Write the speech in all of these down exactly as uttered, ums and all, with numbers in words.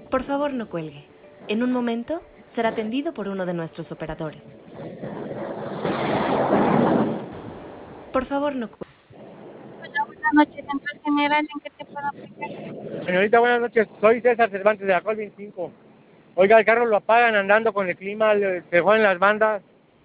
Por favor, no cuelgue. En un momento será atendido por uno de nuestros operadores. Por favor, no cuelgue. Hola, buenas noches, Central General, ¿en qué te puedo apoyar? Señorita, buenas noches. Soy César Cervantes de la Col veinticinco. Oiga, el carro lo apagan andando con el clima, le- se joden las bandas.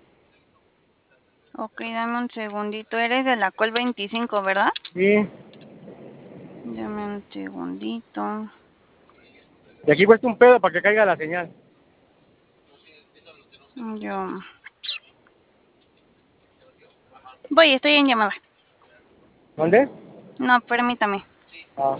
Ok, dame un segundito. Eres de la Col veinticinco, ¿verdad? Sí. Dame un segundito. Y aquí cuesta un pedo para que caiga la señal. Yo... Voy, estoy en llamada. ¿Dónde? No, permítame. Ah.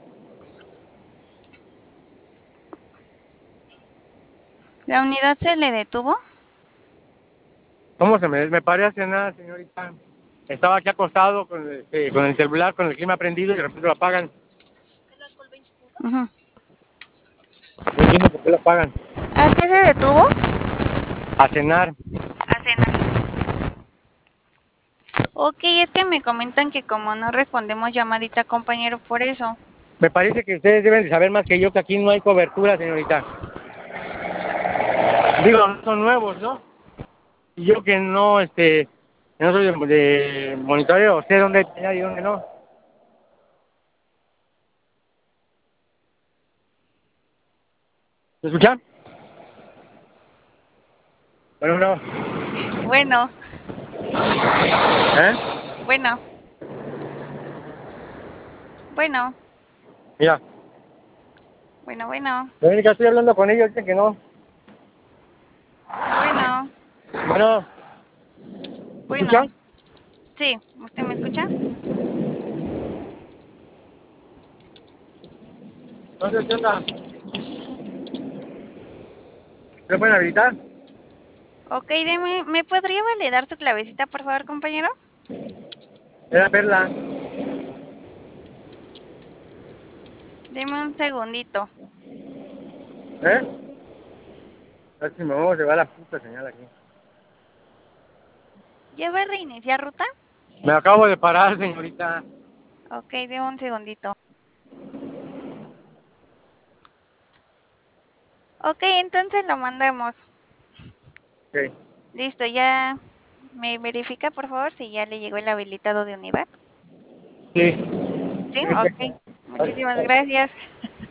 ¿La unidad se le detuvo? ¿Cómo se me, me paré a cenar, señorita? Estaba aquí acostado con el, eh, con el celular, con el clima prendido y de repente lo apagan. Ujú. No entiendo por qué lo apagan. ¿A qué se detuvo? A cenar. A cenar. Ok, es que me comentan que como no respondemos llamadita, compañero, por eso. Me parece que ustedes deben de saber más que yo que aquí no hay cobertura, señorita. Digo, no son nuevos, ¿no? Y yo que no, este, que no soy de, de monitoreo, sé dónde hay señal y dónde no. ¿Me escuchan? Bueno, no. Bueno, ¿Eh? bueno, bueno, Mira, bueno, bueno, Verónica, estoy hablando con ellos, dicen que no. bueno, Bueno, ¿me bueno. escuchan? Sí, ¿usted me escucha? No sé qué onda. ¿Se pueden habilitar? Ok, deme, ¿me podría validar su clavecita, por favor, compañero? Era Perla. Deme un segundito. ¿Eh? A ver si me vamos a llevar la puta señal aquí. ¿Ya va a reiniciar ruta? Me acabo de parar, señorita. Ok, deme un segundito. Ok, entonces lo mandamos. Ok. Listo, ya me verifica, por favor, si ya le llegó el habilitado de unidad. Sí. Sí, Sí, ok. sí. Muchísimas gracias.